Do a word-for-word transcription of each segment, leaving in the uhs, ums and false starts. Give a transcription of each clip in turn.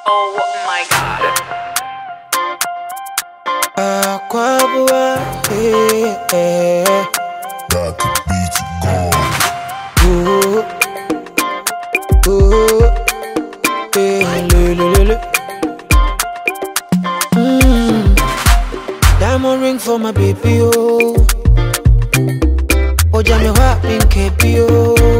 Oh my god. Aquabua, yeah, yeah. Got the beat going. Ooh, ooh, yeah, le, le, le, le. Mm. Diamond ring for my baby, oh. Oh, jammy hot pink happy, oh.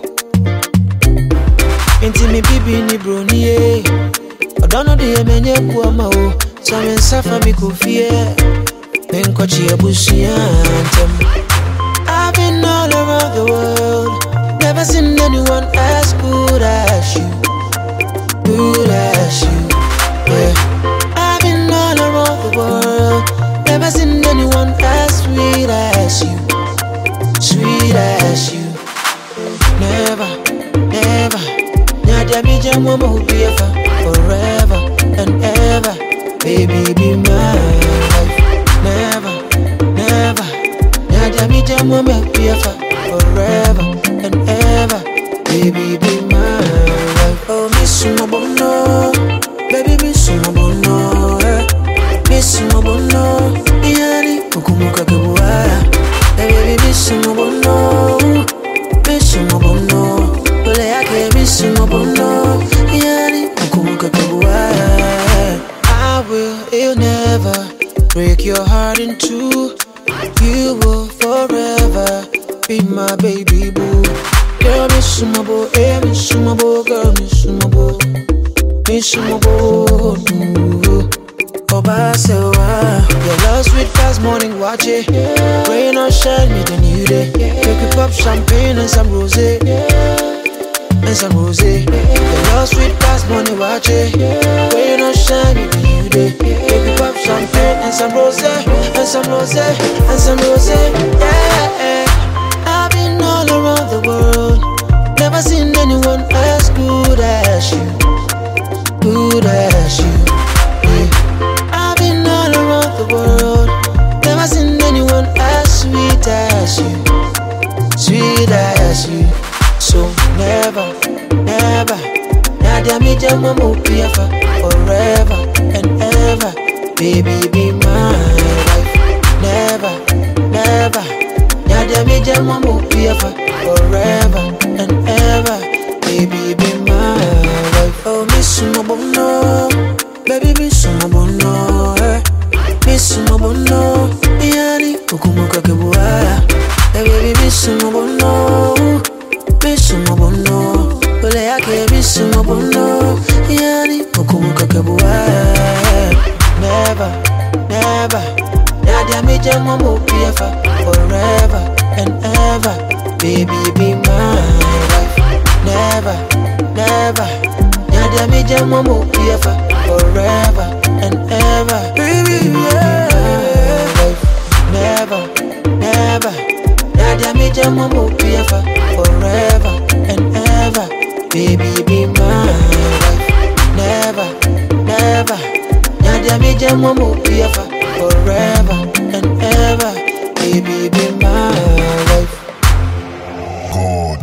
Inti mi bibi ni brony, yeah. I don't know the menye kuama, oh. So I'm in suffer me kufie. Menkochi abushia antem. I've been all around the world, never seen anyone as good as you, good as you, yeah. I've been all around the world, never seen anyone as sweet as you, sweet as you. Never, never, Nadia be jam woman who be ever, forever and ever. Baby, be my wife. Never, never. Nadia be jam woman who be ever, forever and ever. Baby, be my wife. Oh, miss my bono, baby, miss my bono, eh. Miss my bono, yani kukumuka kebuaya. Baby, miss my bono, miss my bono. Ole yake miss my bono, yani kukumuka kebuaya. I will, it'll never break your heart in two. You will forever be my baby boo. Girl, miss my boy, eh, miss my boy, girl, miss my boy, miss my boy. Oba sewa, your love sweet past morning watch it. Rain or shine, me the new day. Make you pop champagne and some rosé, and some rosé. Your love sweet past morning watch it. Rain or shine, me the new day. Make you pop champagne and some rosé, and some rosé, and some rosé. Yeah, I've been all around the world, never seen anyone as good as you, good as you. I've been all around the world, never seen anyone as sweet as you, sweet as you. So never, never, Nadia mi jama mo piafa, forever and ever. Baby, be my wife. Never, never, Nadia mi jama mo piafa, forever and ever. Baby, be my wife. Oh, miss my bono, baby, miss my bono, eh. Miss my bono, yani kukumuka kebuaya. Baby, miss my bono, miss my bono. Ole yake miss my bono, yani kukumuka kebuaya. Never, never, Nadia mi jama mo piafa, forever and ever. Baby, be my wife. Never, never, Nadia mi jama mo piafa, forever and ever. Baby, be my wife. Never, never, Nadia mi jama mo piafa, forever and ever. Baby, be my wife. Never, never, Nadia mi jama mo piafa, forever and ever. Baby, be my wife. God.